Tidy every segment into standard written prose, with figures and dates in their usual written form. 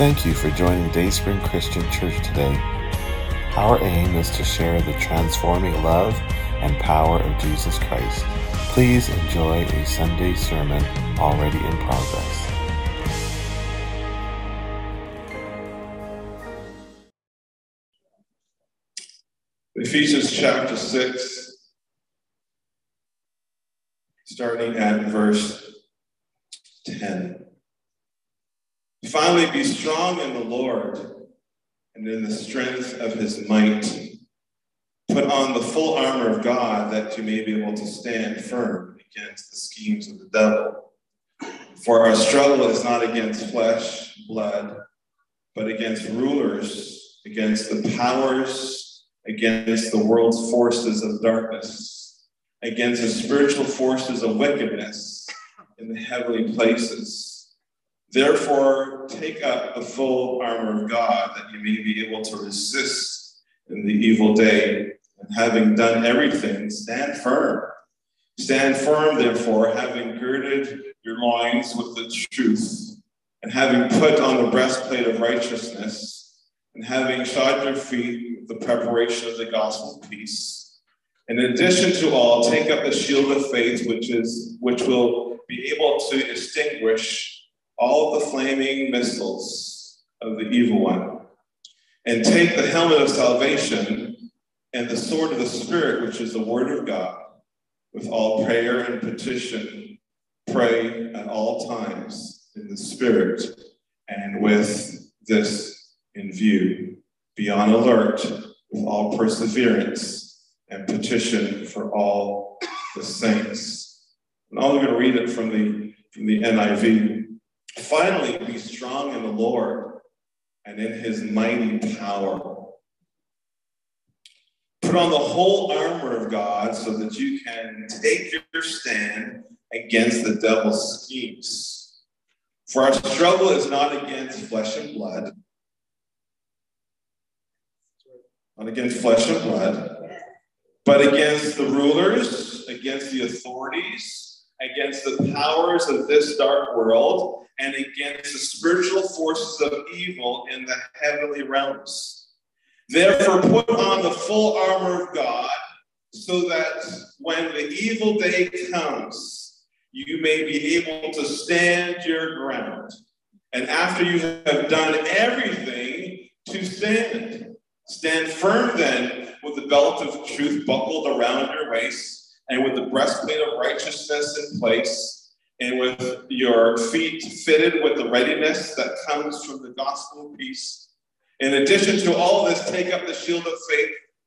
Thank you for joining Dayspring Christian Church today. Our aim is to share the transforming love and power of Jesus Christ. Please enjoy a Sunday sermon already in progress. Ephesians chapter 6, starting at verse 10. Finally, be strong in the Lord and in the strength of his might. Put on the full armor of God that you may be able to stand firm against the schemes of the devil. For our struggle is not against flesh, blood, but against rulers, against the powers, against the world's forces of darkness, against the spiritual forces of wickedness in the heavenly places. Therefore, take up the full armor of God that you may be able to resist in the evil day. And having done everything, stand firm. Stand firm, therefore, having girded your loins with the truth, and having put on the breastplate of righteousness, and having shod your feet with the preparation of the gospel of peace. And in addition to all, take up the shield of faith, which will be able to extinguish all the flaming missiles of the evil one. And take the helmet of salvation and the sword of the Spirit, which is the word of God. With all prayer and petition, pray at all times in the Spirit, and with this in view, be on alert with all perseverance and petition for all the saints. And I'm going to read it from the NIV. Finally, be strong in the Lord and in his mighty power. Put on the whole armor of God so that you can take your stand against the devil's schemes. For our struggle is not against flesh and blood, but against the rulers, against the authorities, against the powers of this dark world, and against the spiritual forces of evil in the heavenly realms. Therefore, put on the full armor of God, so that when the evil day comes, you may be able to stand your ground. And after you have done everything, to stand. Stand firm then, with the belt of truth buckled around your waist, and with the breastplate of righteousness in place, and with your feet fitted with the readiness that comes from the gospel of peace. In addition to all this, take up the shield of faith,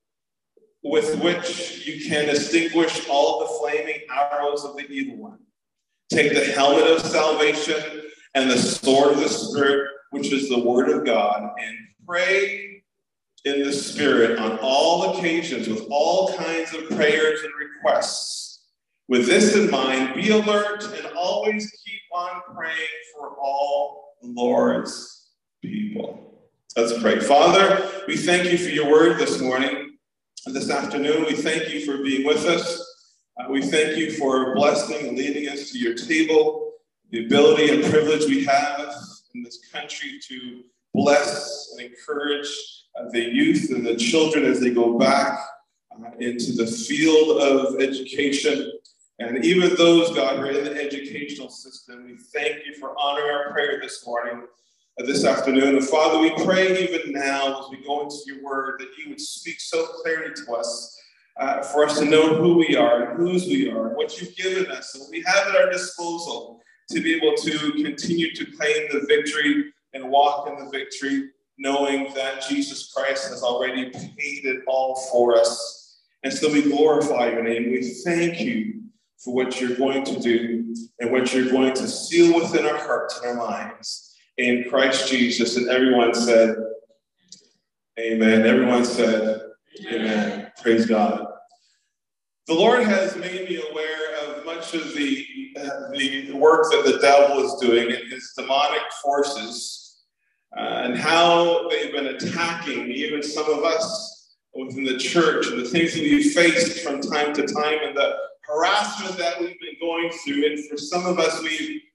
with which you can extinguish all the flaming arrows of the evil one. Take the helmet of salvation and the sword of the Spirit, which is the word of God, and pray in the Spirit on all occasions with all kinds of prayers and requests. With this in mind, be alert and always keep on praying for all the Lord's people. Let's pray. Father, we thank you for your word this morning and this afternoon. We thank you for being with us. We thank you for blessing and leading us to your table, the ability and privilege we have in this country to bless and encourage the youth and the children as they go back into the field of education. And even those, God, who are in the educational system, we thank you for honoring our prayer this morning, this afternoon. And Father, we pray even now as we go into your word that you would speak so clearly to us for us to know who we are and whose we are, what you've given us, and what we have at our disposal to be able to continue to claim the victory and walk in the victory, knowing that Jesus Christ has already paid it all for us. And so we glorify your name. We thank you for what you're going to do and what you're going to seal within our hearts and our minds in Christ Jesus. And everyone said, amen. Everyone said, amen. Praise God. The Lord has made me aware of much of the work that the devil is doing and his demonic forces and how they've been attacking even some of us within the church and the things that we faced from time to time and the harassment that we've been going through. And for some of us, we've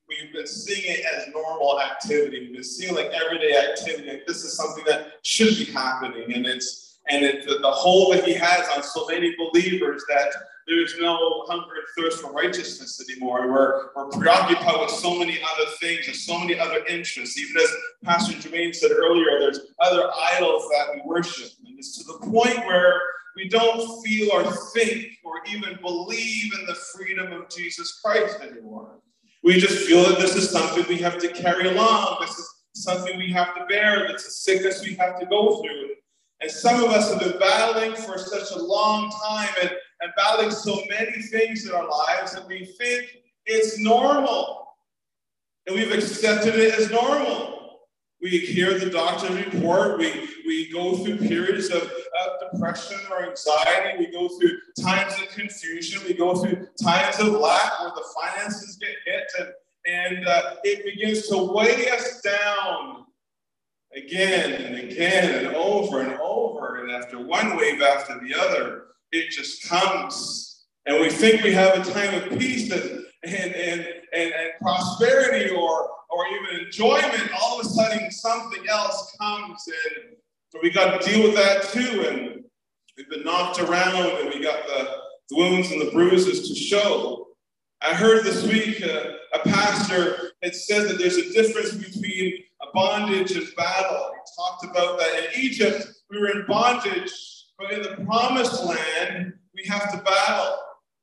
we've been seeing it as normal activity. We've been seeing like everyday activity. Like this is something that should be happening, and it's the hold that he has on so many believers that there's no hunger and thirst for righteousness anymore. We're preoccupied with so many other things and so many other interests. Even as Pastor Jermaine said earlier, there's other idols that we worship. And it's to the point where we don't feel or think or even believe in the freedom of Jesus Christ anymore. We just feel that this is something we have to carry along. This is something we have to bear. This is sickness we have to go through. And some of us have been battling for such a long time and battling so many things in our lives that we think it's normal. And we've accepted it as normal. We hear the doctor's report. We go through periods of depression or anxiety. We go through times of confusion. We go through times of lack where the finances get hit. And it begins to weigh us down again and again and over and over. And after one wave after the other, it just comes. And we think we have a time of peace and prosperity or even enjoyment. All of a sudden, something else comes, and we got to deal with that too. And we've been knocked around, and we got the wounds and the bruises to show. I heard this week a pastor had said that there's a difference between a bondage and battle. He talked about that in Egypt, we were in bondage, but in the promised land, we have to battle.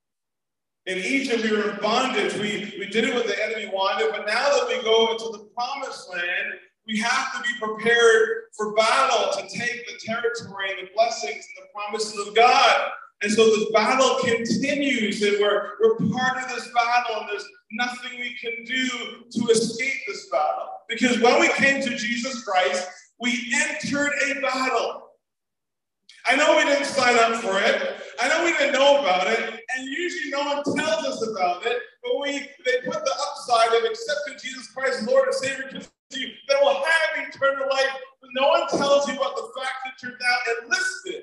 In Egypt, we were in bondage. We did it what the enemy wanted, but now that we go into the promised land, we have to be prepared for battle to take the territory and the blessings and the promises of God. And so this battle continues, and we're part of this battle, and there's nothing we can do to escape this battle. Because when we came to Jesus Christ, we entered a battle. I know we didn't sign up for it. I know we didn't know about it, and usually no one tells us about it, but they put the upside of accepting Jesus Christ as Lord and Savior to you, that will have eternal life, but no one tells you about the fact that you're now enlisted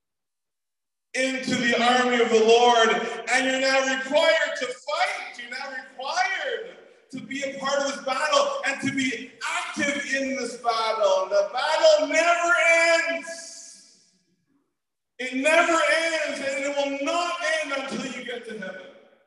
into the army of the Lord, and you're now required to fight. You're now required to be a part of this battle and to be active in this battle. The battle never ends. It never ends, and it will not end until you get to heaven.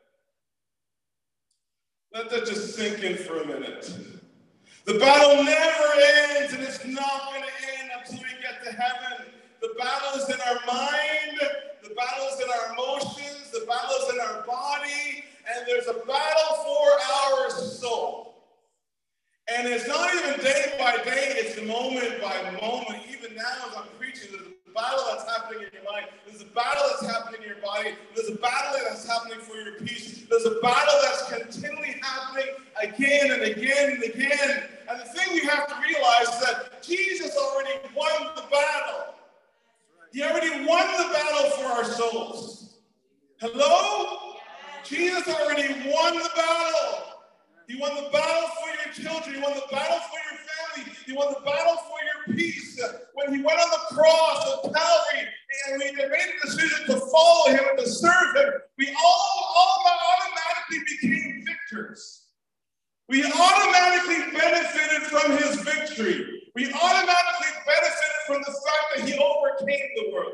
Let that just sink in for a minute. The battle never ends, and it's not going to end until we get to heaven. The battle is in our mind. The battle is in our emotions. The battle is in our body. And there's a battle for our soul. And it's not even day by day. It's moment by moment. Even now as I'm preaching, there's a battle that's happening in your mind. There's a battle that's happening in your body. There's a battle that's happening for your peace. There's a battle that's continually happening again and again and again. And the thing we have to realize is that Jesus already won the battle. He already won the battle for our souls. Hello? Jesus already won the battle. He won the battle for your children. He won the battle for your family. He won the battle for your peace. When he went on the cross of Calvary and we made a decision to follow him and to serve him, we all automatically became victors. We automatically benefited from his victory. We automatically benefited from the fact that he overcame the world.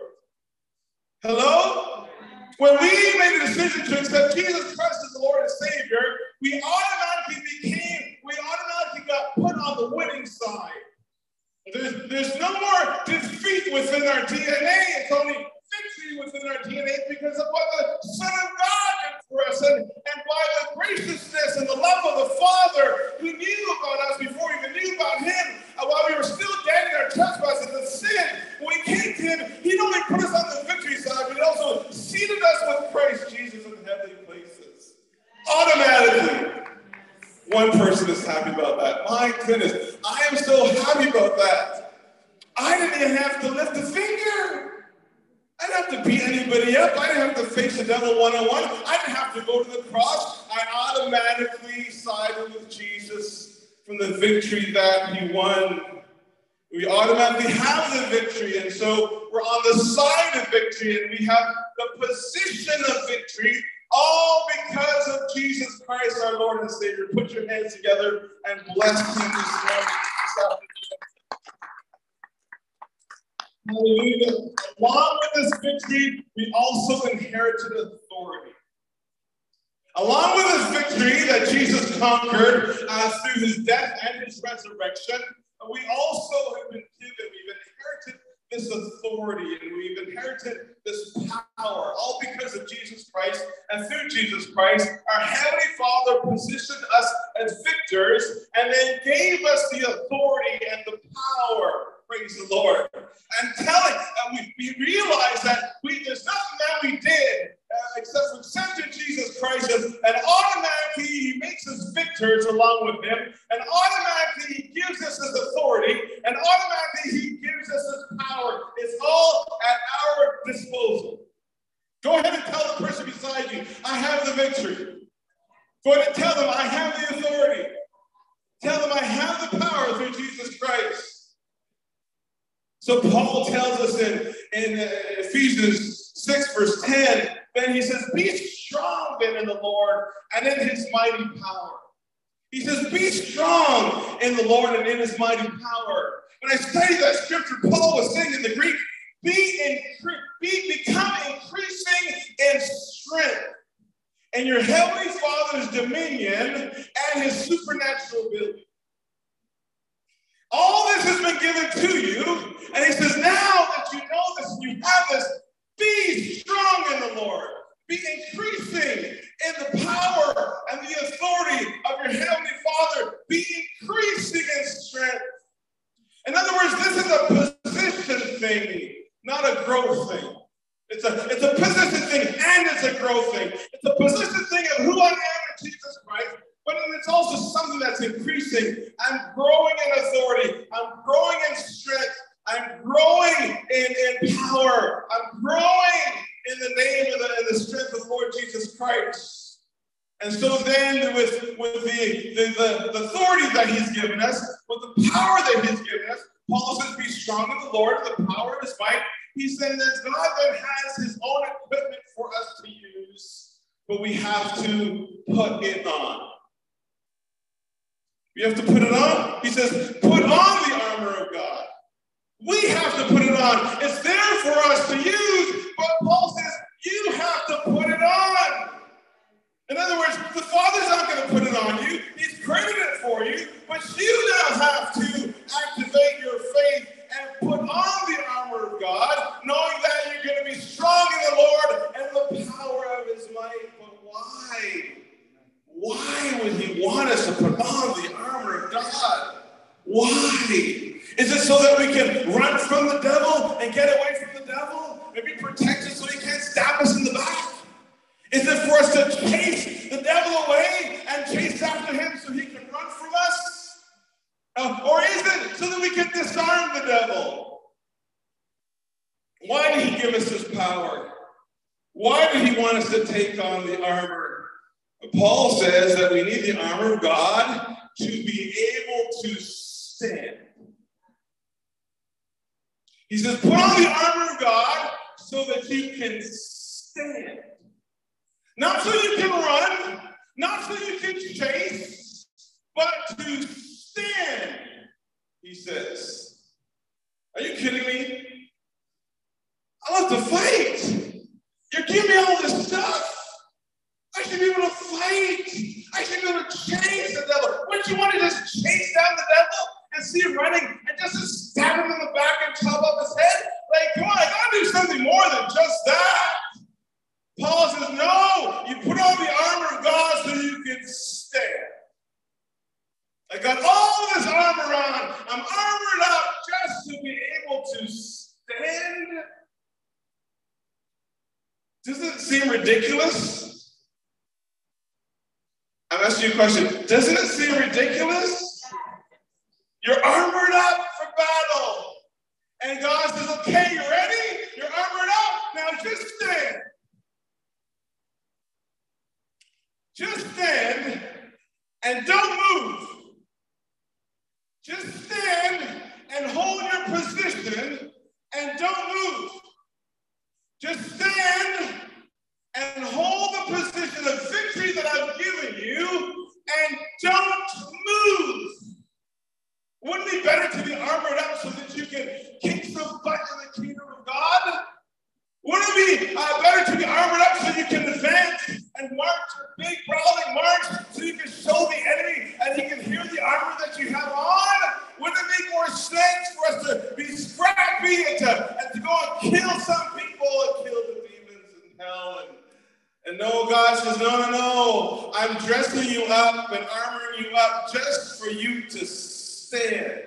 Hello? When we made a decision to accept Jesus Christ as the Lord and Savior, we automatically got put on the winning side. There's no more defeat within our DNA. It's only victory within our DNA because of what the Son of God did for us. And by the graciousness and the love of the Father who knew about us before we even knew about him, while we were still dead in our trespasses and sin, when we came to him, he not only put us on the victory side, but he also seated us with Christ Jesus in heavenly places. Automatically. One person is happy about that. My goodness, I am so happy about that. I didn't even have to lift a finger. I didn't have to beat anybody up. I didn't have to face the devil one-on-one. I didn't have to go to the cross. I automatically sided with Jesus from the victory that he won. We automatically have the victory, and so we're on the side of victory, and we have the position of victory All because of Jesus Christ, our Lord and Savior. Put your hands together and bless him this morning. Hallelujah. Along with this victory, we also inherited authority. Along with this victory that Jesus conquered through his death and his resurrection, we also have been given, we've inherited this authority and we've inherited this power, all because of Jesus Christ. And through Jesus Christ, our Heavenly Father positioned us as victors and then gave us the authority and the power. Praise the Lord. I'm telling we realize that there's nothing that we did except for accepting Jesus Christ, and automatically he makes us victors along with him, and automatically he gives us his authority, and automatically he gives us his power. It's all at our disposal. Go ahead and tell the person beside you, I have the victory. Go ahead and tell them, I have the authority. Tell them, I have the power through Jesus Christ. So Paul tells us in Ephesians 6, verse 10, then he says, be strong then in the Lord and in his mighty power. He says, be strong in the Lord and in his mighty power. When I studied that scripture, Paul was saying in the Greek, become increasing in strength and your heavenly Father's dominion and his supernatural ability. All this has been given to you, and he says, now that you know this and you have this, be strong in the Lord. Be increasing in the power and the authority of your Heavenly Father. Be increasing in strength. In other words, this is a position thing, not a growth thing. It's a position thing and it's a growth thing. It's a position thing of who I am in Jesus Christ. But it's also something that's increasing. I'm growing in authority. I'm growing in strength. I'm growing in power. I'm growing in the name and the strength of the Lord Jesus Christ. And so then with the authority that he's given us, with the power that he's given us, Paul says, be strong in the Lord, the power of his might. He said that God then has his own equipment for us to use, but we have to put it on. We have to put it on. He says, put on the armor of God. We have to put it on. It's there for us to use, but Paul says, you have to put it on. In other words, the Father's not going to put it on you. He's created it for you, but you now have to activate your faith and put on the armor of God, knowing that you're going to be strong in the Lord and the power of his might. But why? Why would he want us to put on the armor of God? Why? Is it so that we can run from the devil and get away from the devil? Maybe protect us so he can't stab us in the back? Is it for us to chase the devil away and chase after him so he can run from us? Or is it so that we can disarm the devil? Why did he give us this power? Why did he want us to take on the armor? Paul says that we need the armor of God to be able to stand. He says, put on the armor of God so that you can stand. Not so you can run, not so you can chase, but to stand, he says. Are you kidding me? I love to fight. You're giving me all this stuff. I should be able to fight. I should be able to chase the devil. Wouldn't you want to just chase down the devil and see him running and just stab him in the back and chop up his head? Like, come on, I gotta do something more than just that. Paul says, no, you put on the armor of God so you can stand. I got all this armor on. I'm armored up just to be able to stand. Doesn't it seem ridiculous? I'm asking you a question. Doesn't it seem ridiculous? You're armored up for battle. And God says, okay, you ready? You're armored up. Now just stand. Just stand and don't move. Just stand and hold your position and don't move. Just stand and hold the position be better to be armored up so that you can kick some butt in the kingdom of God? Wouldn't it be better to be armored up so you can advance and march a big brawling march so you can show the enemy and he can hear the armor that you have on? Wouldn't it make more sense for us to be scrappy and to go and kill some people and kill the demons in hell? And no, God says, no. I'm dressing you up and armoring you up just for you to stand.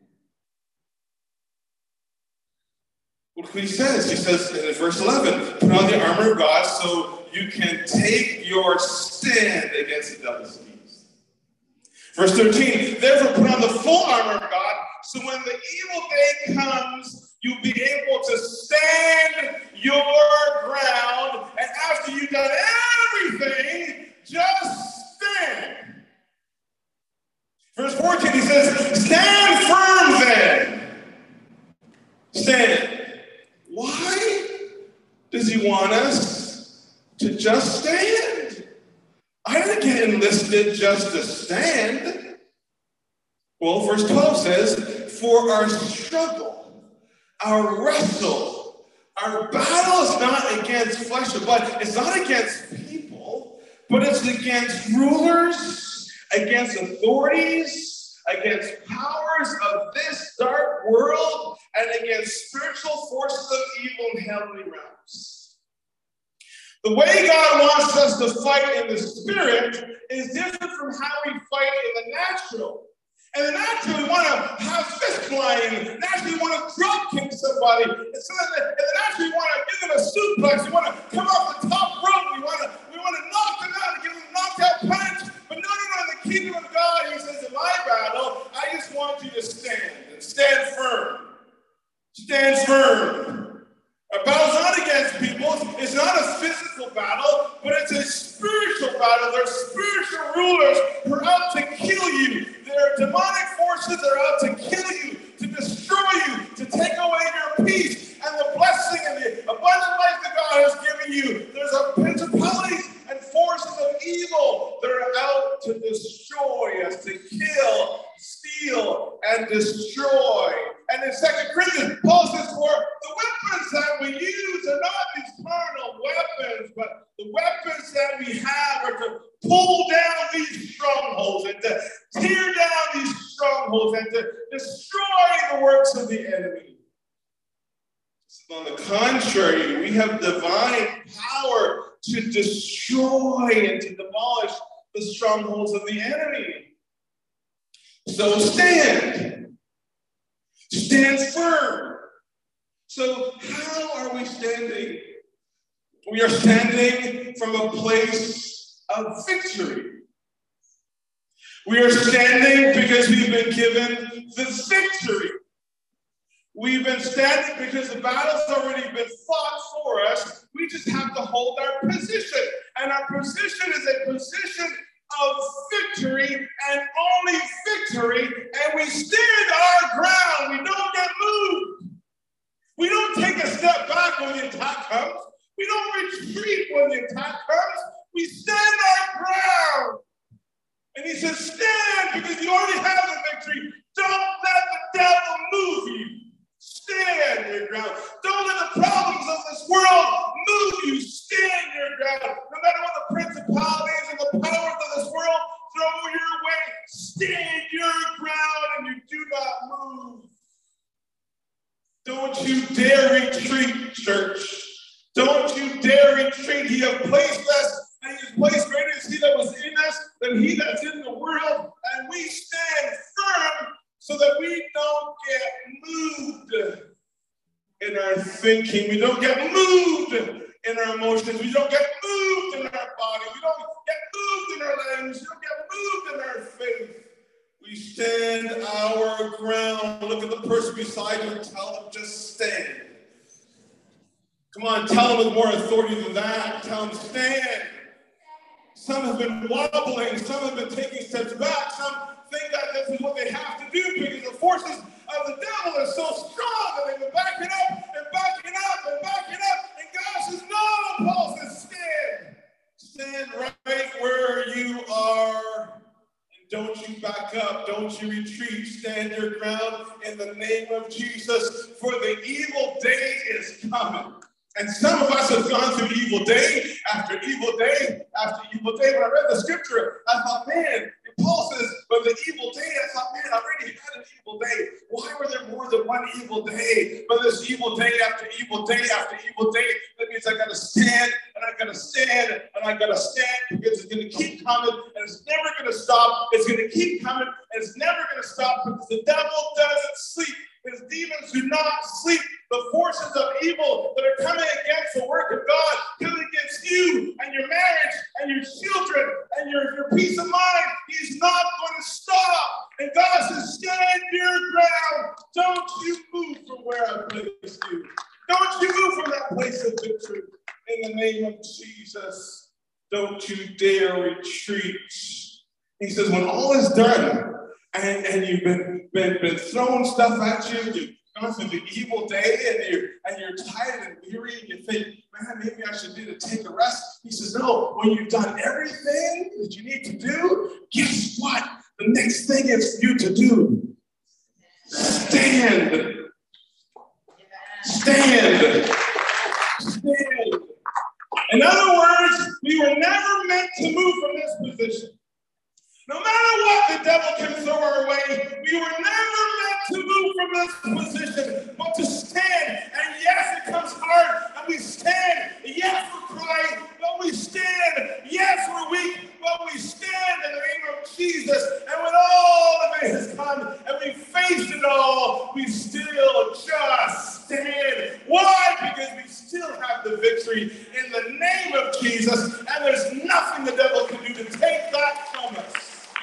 Look what he says. He says in verse 11, put on the armor of God so you can take your stand against the devil's schemes. Verse 13, therefore put on the full armor of God so when the evil day comes, you'll be able to stand your ground. And after you've done everything, just stand. Verse 14, he says, stand firm then. Stand. Why does he want us to just stand? I didn't get enlisted just to stand. Well, verse 12 says, for our struggle, our wrestle, our battle is not against flesh and blood. It's not against people, but it's against rulers, against authorities, against powers of this dark world, and against spiritual forces of evil in heavenly realms. The way God wants us to fight in the spirit is different from how we fight in the natural. In the natural, we want to have fist flying. Naturally, we want to drop kick somebody. In the natural, we want to give them a suplex. We want to come off the top rope. We want to knock them out and give them a knockout punch. But no, in the kingdom of God, he says, in my battle, I just want you to stand and stand firm. Stand firm. Our battle's not against people. It's not a physical battle, but it's a spiritual battle. There are spiritual rulers who are out to kill you. There are demonic forces that are out to kill you, to destroy you, to take away your peace and the blessing and the abundant life that God has given you. There's a principalities and forces of evil that are out to destroy us, to kill, steal, and destroy. And in 2 Corinthians, Paul says, for the weapons that we use are not these carnal weapons, but the weapons that we have are to pull down these strongholds and to tear down these strongholds and to destroy the works of the enemy. So on the contrary, we have divine power to destroy and to demolish the strongholds of the enemy. So stand. Stand firm. So how are we standing? We are standing from a place of victory. We are standing because we've been given the victory. We've been standing because the battle's already been fought for us. We just have to hold our position. And our position is a position of victory and only victory. And we stand our ground. We don't get moved. We don't take a step back when the attack comes. We don't retreat when the attack comes. We stand our ground. And he says, stand because you already have the victory. Don't let the devil move you. Stand your ground. Don't let the problems of this world move you. Stand your ground. No matter what the principalities and the powers of this world throw your way, stand your ground and you do not move. Don't you dare retreat, church. Don't you dare retreat. He has placed us, and he has placed greater is he that was in us than he that's in the world. And we stand firm so that we don't get moved in our thinking. We don't get moved in our emotions. We don't get moved in our body. We don't get moved in our language. We don't get moved in our faith. We stand our ground. Look at the person beside you and tell them, just stand. Come on, tell them with more authority than that. Tell them, stand. Some have been wobbling. Some have been taking steps back. Some think that this is what they have to do because the forces of the devil are so strong that they've been backing up and backing up and backing up. And God says, no, Paul says, stand. Stand right where you are. And don't you back up. Don't you retreat. Stand your ground in the name of Jesus, for the evil day is coming. And some of us have gone through evil day after evil day after evil day. When I read the scripture, I thought, man, Paul says, but the evil day, I thought, man, I already had an evil day. Why were there more than one evil day? But this evil day after evil day after evil day, that means I got to stand, and I got to stand, and I got to stand, because it's going to keep coming, and it's never going to stop. It's going to keep coming, and it's never going to stop, because the devil doesn't sleep. His demons do not sleep. The forces of evil that are coming against the work of God, coming against you and your marriage and your children and your peace of mind, he's not going to stop. And God says, stand your ground. Don't you move from where I placed you. Don't you move from that place of victory. In the name of Jesus, don't you dare retreat. He says, when all is done, and you've been throwing stuff at you, you've gone through the evil day, and you're tired and weary, and you think, man, maybe I should take a rest. He says, no, when you've done everything that you need to do, guess what? The next thing is for you to do. Stand. Stand. Stand. In other words, we were never meant to move from this position. No matter what the devil can throw our way, we were never meant to move from this position, but to stand. And yes, it comes hard, and we stand. Yes, we're crying, but we stand. Yes, we're weak, but we stand in the name of Jesus. And when all of it has come, and we faced it all, we still just stand. Why? Because we still have the victory in the name of Jesus, and there's nothing the devil can do to take that from us.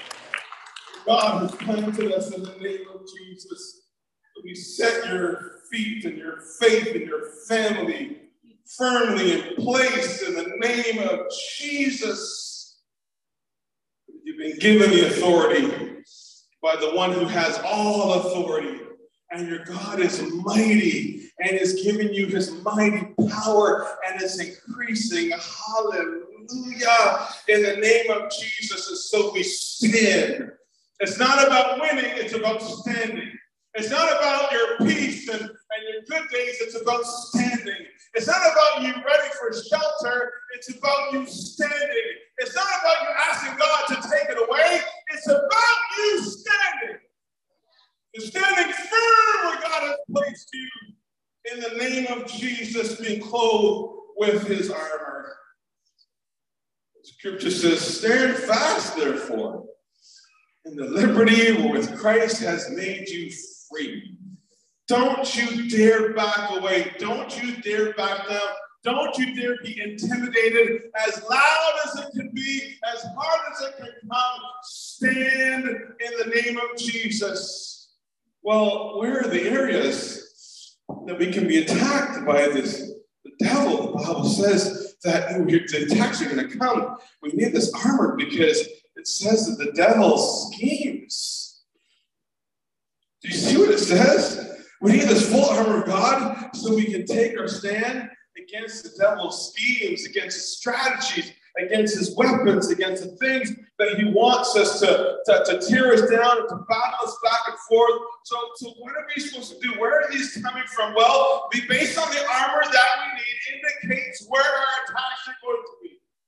God has planted us in the name of Jesus. We set your feet and your faith and your family firmly in place in the name of Jesus. You've been given the authority by the one who has all authority. And your God is mighty and is giving you his mighty power, and it's increasing. Hallelujah. In the name of Jesus. And so we stand. It's not about winning, it's about standing. It's not about your peace and your good days, it's about standing. It's not about you ready for shelter, it's about you standing. It's not about you asking God to take it away, it's about you standing. You're standing firm where God has placed you in the name of Jesus, being clothed with his armor. The scripture says, stand fast, therefore, in the liberty wherewith Christ has made you free. Don't you dare back away. Don't you dare back down. Don't you dare be intimidated. As loud as it can be, as hard as it can come, stand in the name of Jesus. Well, where are the areas that we can be attacked by this? The devil, the Bible says that the attacks are going to come. We need this armor because it says that the devil schemes. Do you see what it says? We need this full armor of God so we can take our stand against the devil's schemes, against his strategies, against his weapons, against the things that he wants us to tear us down and to battle us back and forth. So what are we supposed to do? Where are these coming from? Well, based on the armor that we need indicates where our attacks are going to be.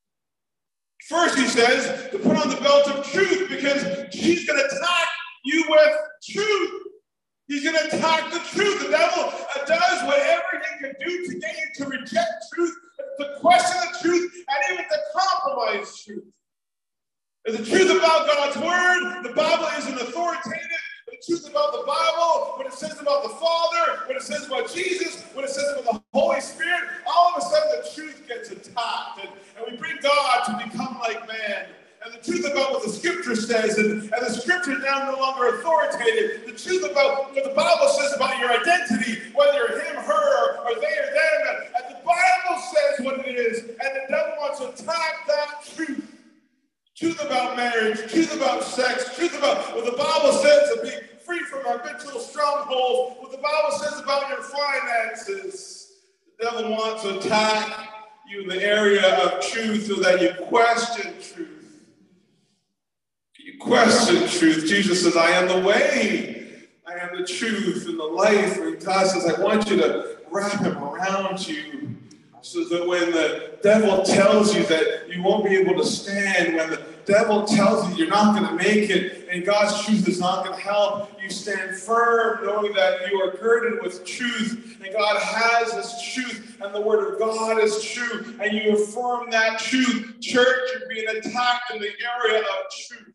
First, he says to put on the belt of truth, because he's going to attack you with truth. He's going to attack the truth. The devil does whatever he can do to get you to reject truth, to question the truth, and even to compromise truth. And the truth about God's word, the Bible isn't authoritative. The truth about the Bible, what it says about the Father, what it says about Jesus, what it says about the Holy Spirit, all of a sudden the truth gets attacked. And we bring God to become like man. And the truth about what the Scripture says, and the Scripture is now no longer authoritative. The truth about what the Bible says about your identity, whether you're him, her, or they or them. And the Bible says what it is. And the devil wants to attack that truth. Truth about marriage, truth about sex, truth about what the Bible says to be free from habitual strongholds, what the Bible says about your finances. The devil wants to attack you in the area of truth so that you question truth. You question truth. Jesus says, I am the way, I am the truth and the life. And God says, I want you to wrap him around you so that when the devil tells you that you won't be able to stand, when the devil tells you you're not going to make it, and God's truth is not going to help, you stand firm knowing that you are girded with truth, and God has his truth, and the word of God is true, and you affirm that truth. Church, you're being attacked in the area of truth.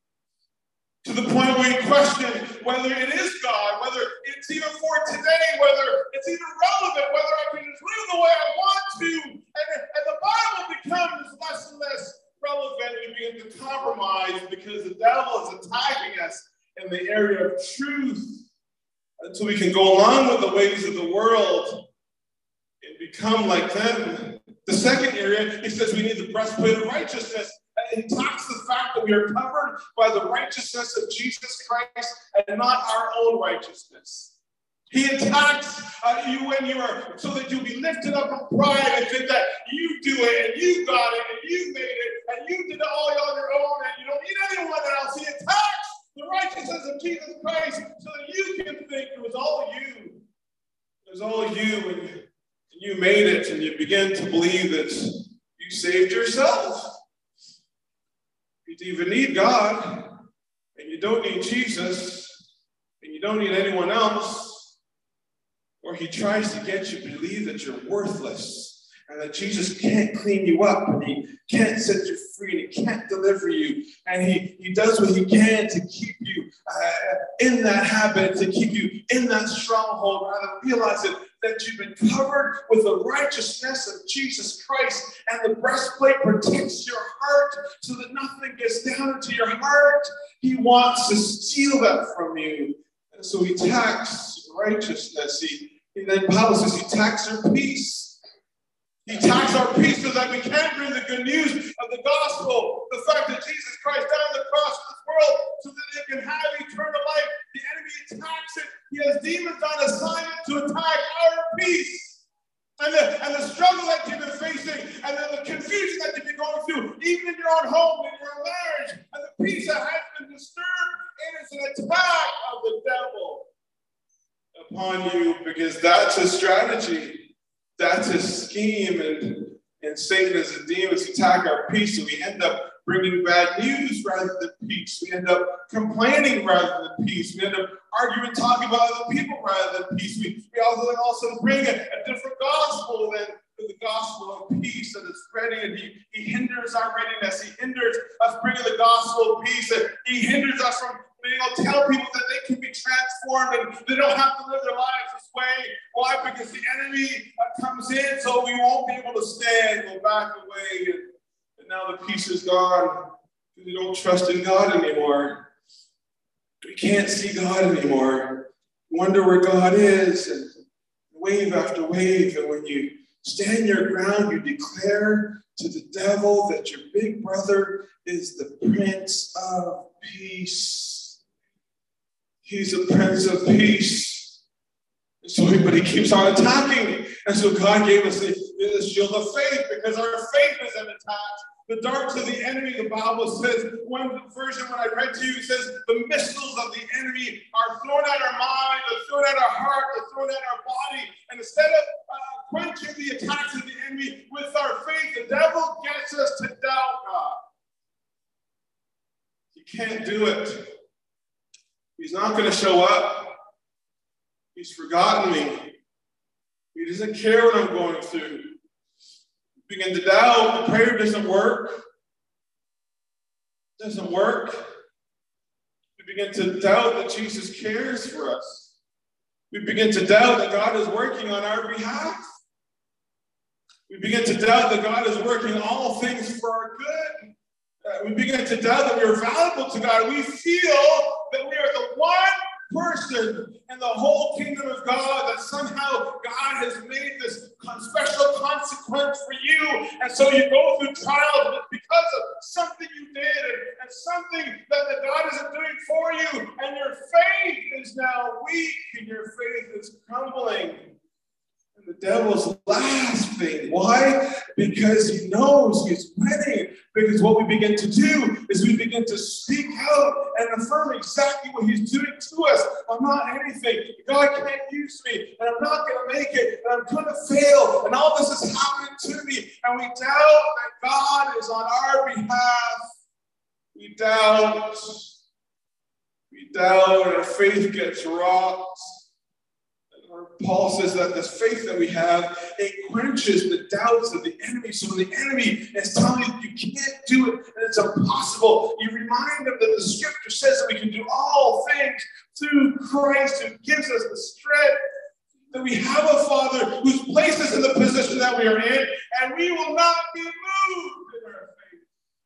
To the point where you question whether it is God, whether it's even for today, whether it's even relevant, whether I can just live the way I want to. And the Bible becomes less and less relevant. We begin to compromise because the devil is attacking us in the area of truth until we can go along with the ways of the world and become like them. The second area, he says we need the breastplate of righteousness. It talks the fact that we are covered by the righteousness of Jesus Christ and not our own righteousness. He attacks you when you are, so that you'll be lifted up in pride and think that you do it and you got it and you made it and you did it all on your own and you don't need anyone else. He attacks the righteousness of Jesus Christ so that you can think it was all you. It was all you and you made it, and you begin to believe that you saved yourself. You even need God, and you don't need Jesus, and you don't need anyone else, or he tries to get you to believe that you're worthless and that Jesus can't clean you up and he can't set you free and he can't deliver you, and he does what he can to keep you in that habit, to keep you in that stronghold, rather than realizing that you've been covered with the righteousness of Jesus Christ, and the breastplate protects your heart so that nothing gets down into your heart. He wants to steal that from you. And so he attacks righteousness. He then, Paul says, he attacks our peace. He attacks our peace so that we can't bring the good news of the gospel, the fact that Jesus Christ died on the cross for this world so that they can have eternal life. The enemy attacks it. He has demons on assignment to attack our peace. And the struggle that you've been facing, and then the confusion that you've been going through, even in your own home, in your own marriage, and the peace that has been disturbed, it is an attack of the devil upon you, because that's his strategy. That's his scheme, and Satan as a demon to attack our peace, and we end up bringing bad news rather than peace. We end up complaining rather than peace. We end up arguing, talking about other people rather than peace. We also bring a different gospel than the gospel of peace that is spreading, and he hinders our readiness. He hinders us bringing the gospel of peace, and he hinders us from being able to tell people that they can be transformed and they don't have to live their lives this way. Why? Because the enemy comes in so we won't be able to stand, go back away, and now the peace is gone because we don't trust in God anymore. We can't see God anymore. Wonder where God is, and wave after wave, and when you stand your ground, you declare to the devil that your big brother is the Prince of Peace. He's a Prince of Peace. And so everybody keeps on attacking. And so God gave us the shield of faith, because our faith is an attack. The darts of the enemy, the Bible says, one version when I read to you, it says the missiles of the enemy are thrown at our mind, they're thrown at our heart, they're thrown at our body. And instead of quenching the attacks of the enemy with our faith, the devil gets us to doubt God. He can't do it. He's not going to show up. He's forgotten me. He doesn't care what I'm going through. Begin to doubt. The prayer doesn't work. It doesn't work. We begin to doubt that Jesus cares for us. We begin to doubt that God is working on our behalf. We begin to doubt that God is working all things for our good. We begin to doubt that we are valuable to God. We feel that we are the one person in the whole kingdom of God, that somehow God has made this special consequence for you. And so you go through trials because of something you did and something that God isn't doing for you. And your faith is now weak and your faith is crumbling. And The devil's laughing. Why? Because he knows he's winning. Because what we begin to do is we begin to speak out and affirm exactly what he's doing to us. I'm not anything. God can't use me. And I'm not going to make it. And I'm going to fail. And all this is happening to me. And we doubt that God is on our behalf. We doubt. We doubt. And our faith gets rocked. Paul says that this faith that we have, it quenches the doubts of the enemy. So when the enemy is telling you can't do it and it's impossible, you remind them that the scripture says that we can do all things through Christ who gives us the strength, that we have a Father who's placed us in the position that we are in, and we will not be moved in our faith.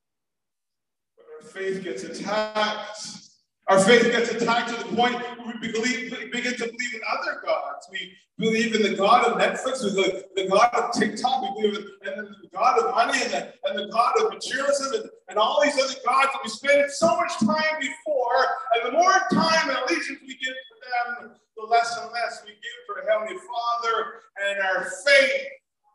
But our faith gets attacked. Our faith gets attacked to the point where we begin to believe in other gods. We believe in the God of Netflix, the God of TikTok. We believe in the God of money and the God of materialism and all these other gods that we spend so much time before. And the more time and allegiance we give to them, the less and less we give to our Heavenly Father and our faith.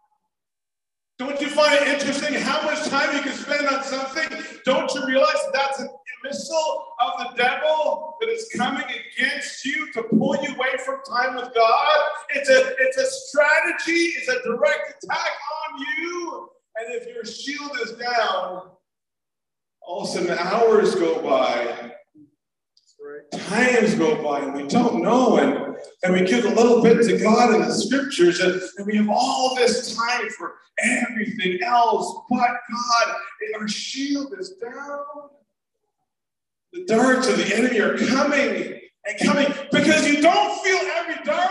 Don't you find it interesting how much time you can spend on something? Don't you realize that's an missile of the devil that is coming against you to pull you away from time with God? It's a strategy. It's a direct attack on you. And if your shield is down, all of a sudden hours go by. Times go by and we don't know, and we give a little bit to God in the scriptures, and we have all this time for everything else but God, and our shield is down. The darts of the enemy are coming and coming because you don't feel every dart.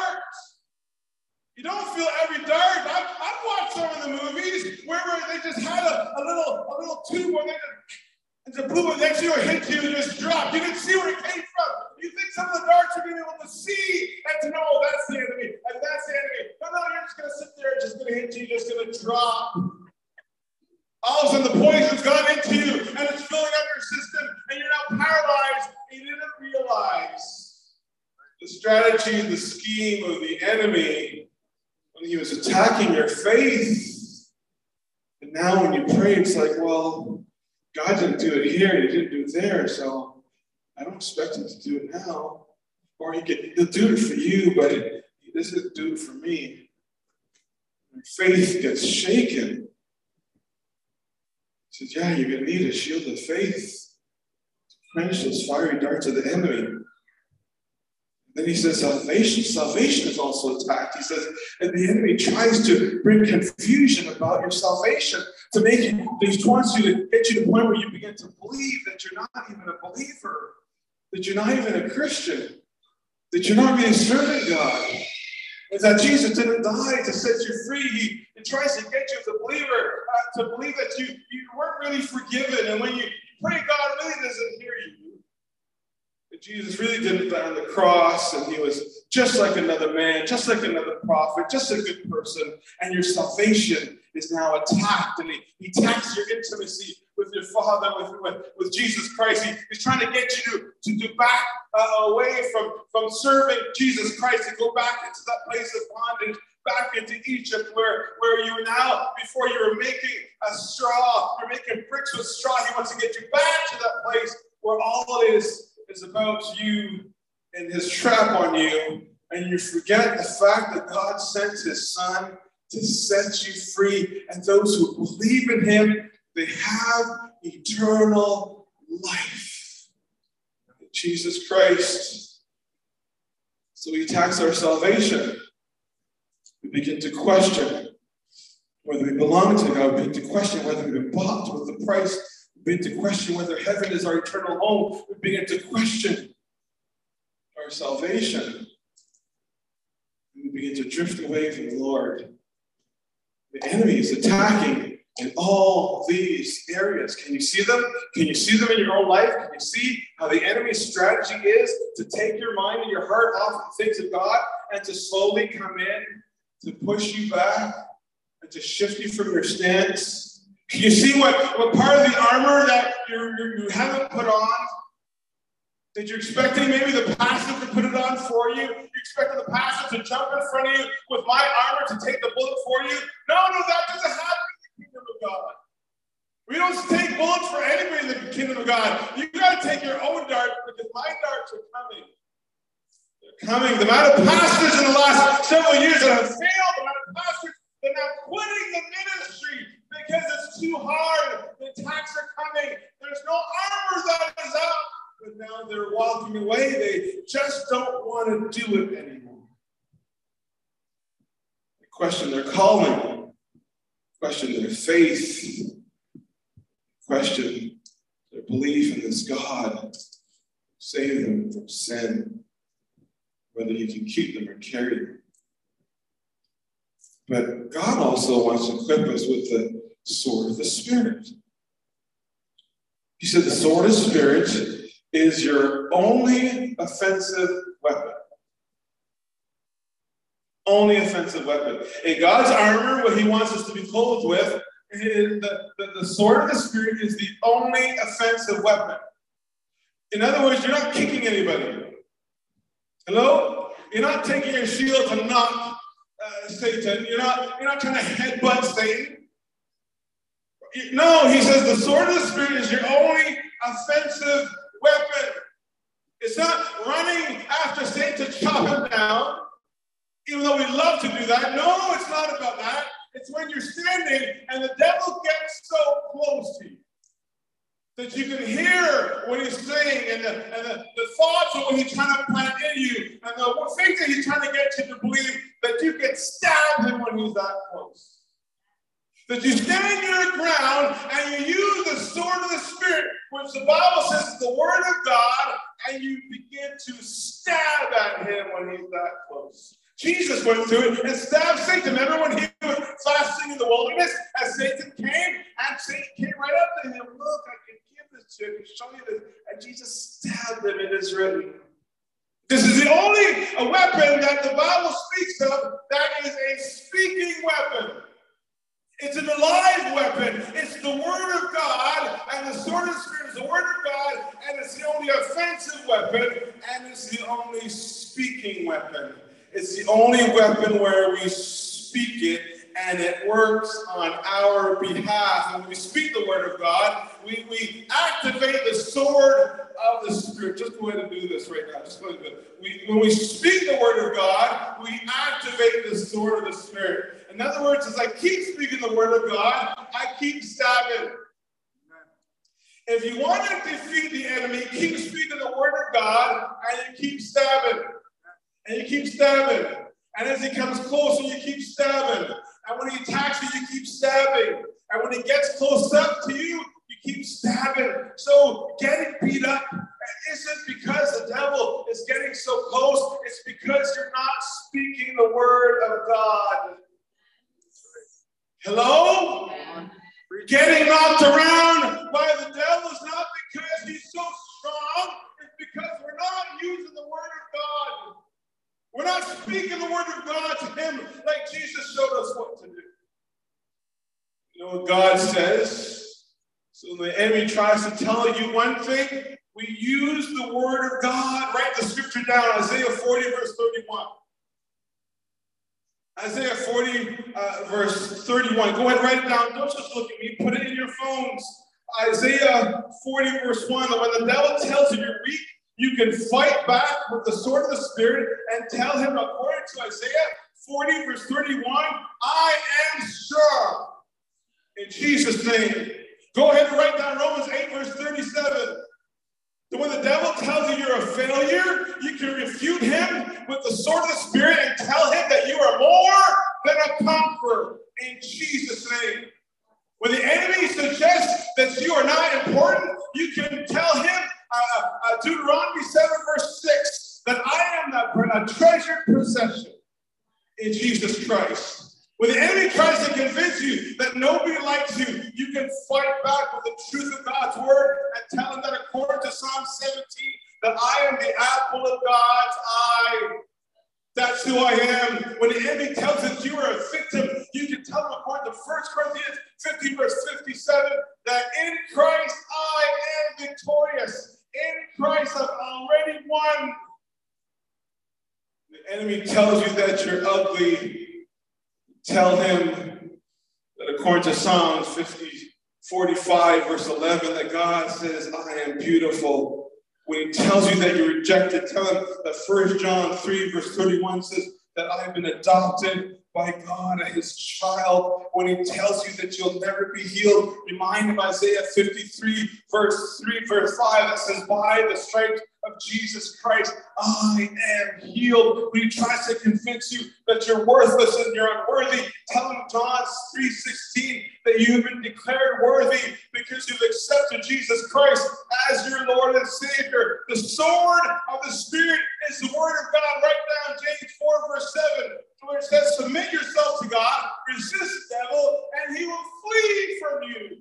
You don't feel every dart. I've watched some of the movies where they just had a little tube where they just, and the blue one next to you or hit you and just dropped. You didn't see where it came from. You think some of the darts are being able to see and to know, oh, that's the enemy, and that's the enemy. No, you're just going to sit there, just going to hit you, just going to drop. All of a sudden, the poison's gone into you, and it's filling up your system, and you're now paralyzed, and you didn't realize the strategy and the scheme of the enemy when he was attacking your faith. And now when you pray, it's like, well, God didn't do it here, he didn't do it there, so I don't expect him to do it now. Or he'll do it for you, but he doesn't do it for me. Your faith gets shaken. He says, yeah, you're going to need a shield of faith to quench those fiery darts of the enemy. Then he says salvation is also attacked. He says, and the enemy tries to bring confusion about your salvation, to make it, he wants you to get you to the point where you begin to believe that you're not even a believer, that you're not even a Christian, that you're not really serving God. Is that Jesus didn't die to set you free. He tries to get you as a believer to believe that you weren't really forgiven. And when you pray, God really doesn't hear you. That Jesus really didn't die on the cross, and he was just like another man, just like another prophet, just a good person. And your salvation is now attacked, and he attacks your intimacy with your Father, with Jesus Christ. He's trying to get you to back away from serving Jesus Christ and go back into that place of bondage, back into Egypt where you were now, before you were making a straw, you're making bricks with straw. He wants to get you back to that place where all it is about you and his trap on you, and you forget the fact that God sent his Son to set you free, and those who believe in him, they have eternal life. Jesus Christ. So he attacks our salvation. We begin to question whether we belong to God. We begin to question whether we've been bought with the price. We begin to question whether heaven is our eternal home. We begin to question our salvation. We begin to drift away from the Lord. The enemy is attacking in all these areas. Can you see them? Can you see them in your own life? Can you see how the enemy's strategy is to take your mind and your heart off the things of God and to slowly come in, to push you back, and to shift you from your stance? Can you see what part of the armor that you haven't put on, that you're expecting maybe the pastor to put it on for for you. You expected the pastor to jump in front of you with my armor to take the bullet for you. No, that doesn't happen in the kingdom of God. We don't take bullets for anybody in the kingdom of God. You got to take your own dart because my darts are coming. They're coming. The amount of pastors in the last several years that have failed, the amount of pastors that are now quitting the ministry because it's too hard. The attacks are coming. There's no armor that is up. But now they're walking away. They just don't want to do it anymore. They question their calling. Question their faith. Question their belief in this God. Save them from sin. Whether you can keep them or carry them. But God also wants to equip us with the sword of the Spirit. He said the sword of the Spirit is your only offensive weapon. Only offensive weapon. In God's armor, what he wants us to be clothed with, the sword of the Spirit is the only offensive weapon. In other words, you're not kicking anybody. Hello? You're not taking your shield to knock Satan. You're not trying to headbutt Satan. No, he says the sword of the Spirit is your only offensive weapon. It's not running after Satan to chop him down, even though we love to do that. No, it's not about that. It's when you're standing and the devil gets so close to you that you can hear what he's saying and the thoughts of what he's trying to plant in you and the things that he's trying to get you to believe that you can stab him when he's that close. That you stand your ground and you use the sword of the Spirit, which the Bible says is the word of God, and you begin to stab at him when he's that close. Jesus went through it and stabbed Satan. Remember when he was fasting in the wilderness as Satan came? And Satan came right up to him. Look, I can give this to you. I can show you this. And Jesus stabbed him in his written. This is the only weapon that the Bible speaks of that is a speaking weapon. It's an alive weapon. It's the word of God, and the sword of the Spirit is the word of God, and it's the only offensive weapon, and it's the only speaking weapon. It's the only weapon where we speak it, and it works on our behalf. And when we speak the word of God, we activate the sword of the Spirit. Just go ahead and do this right now. Just go ahead and do it. When we speak the word of God, we activate the sword of the Spirit. In other words, as I keep speaking the word of God, I keep stabbing. If you want to defeat the enemy, keep speaking the word of God, and you keep stabbing. And you keep stabbing. And as he comes closer, you keep stabbing. And when he attacks you, you keep stabbing. And when he gets close up to you, you keep stabbing. So getting beat up isn't because the devil is getting so close. It's because you're not speaking the word of God. Hello? Getting knocked around by the devil is not because he's so strong. It's because we're not using the word of God. We're not speaking the word of God to him like Jesus showed us what to do. You know what God says? So when the enemy tries to tell you one thing, we use the word of God. Write the scripture down, Isaiah 40, verse 31. Isaiah 40, verse 31. Go ahead and write it down. Don't just look at me. Put it in your phones. Isaiah 40, verse 1. That when the devil tells you you're weak, you can fight back with the sword of the Spirit and tell him, according to Isaiah 40, verse 31, I am strong. In Jesus' name. Go ahead and write down Romans 8, verse 37. So when the devil tells you you're a failure, you can refute him with the sword of the Spirit and tell him that you are more than a conqueror. In Jesus' name. When the enemy suggests that you are not important, you can tell him, Deuteronomy 7, verse 6, that I am a treasured possession in Jesus Christ. When the enemy tries to convince you that nobody likes you, you can fight back with the truth of God's word and tell him that according to Psalm 17, that I am the apple of God's eye. That's who I am. When the enemy tells us you are a victim, you can tell him according to 1 Corinthians 15, verse 57, that in Christ I am victorious. In Christ I've already won. enemy tells you that you're ugly, tell him that according to Psalms 45, verse 11, that God says, I am beautiful. When he tells you that you're rejected, tell him that 1 John 3, verse 31 says that I've been adopted by God as his child. When he tells you that you'll never be healed, remind him Isaiah 53, verse 5, that says, by the stripes of Jesus Christ, I am healed. When he tries to convince you that you're worthless and you're unworthy, tell him John 3:16 that you've been declared worthy because you've accepted Jesus Christ as your Lord and Savior. The sword of the Spirit is the word of God. Write down James 4, verse 7, where it says, submit yourself to God, resist the devil, and he will flee from you.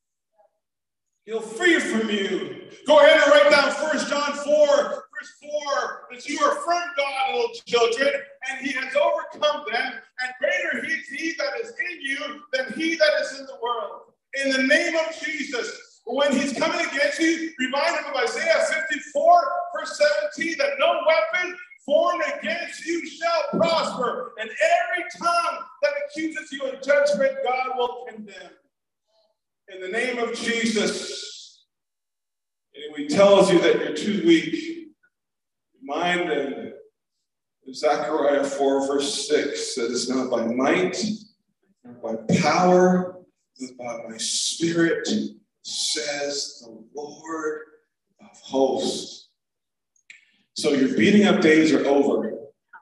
He'll flee from you. Go ahead and write down 1 John 4, verse 4, that you are from God, little children, and he has overcome them, and greater is he that is in you than he that is in the world. In the name of Jesus, when he's coming against you, remind him of Isaiah 54, verse 17, that no weapon formed against you shall prosper, and every tongue that accuses you of judgment, God will condemn. In the name of Jesus, and he tells you that you're too weak, remind him of Zechariah 4, verse 6, that it's not by might, not by power, but by my Spirit, says the Lord of hosts. So your beating up days are over.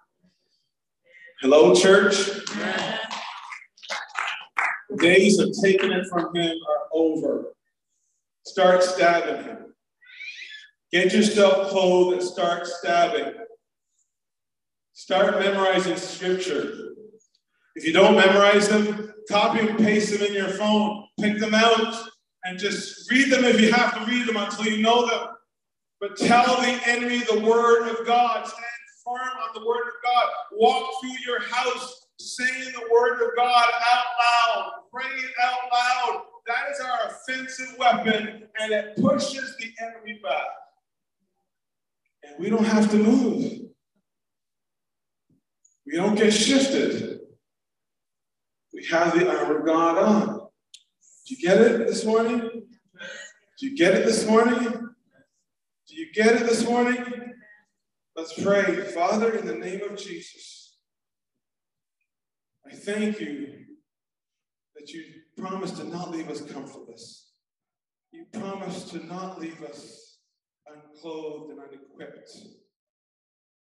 Hello, church? Yeah. The days of taking it from him are over. Start stabbing him. Get yourself clothed and start stabbing. Start memorizing scripture. If you don't memorize them, copy and paste them in your phone. Pick them out and just read them if you have to read them until you know them. But tell the enemy the word of God. Stand firm on the word of God. Walk through your house saying the word of God out loud. Pray it out loud. That is our offensive weapon, and it pushes the enemy back. And we don't have to move. We don't get shifted. We have the armor of God on. Did you get it this morning? Did you get it this morning? Do you get it this morning? Let's pray. Father, in the name of Jesus, I thank you that you promised to not leave us comfortless. You promised to not leave us unclothed and unequipped.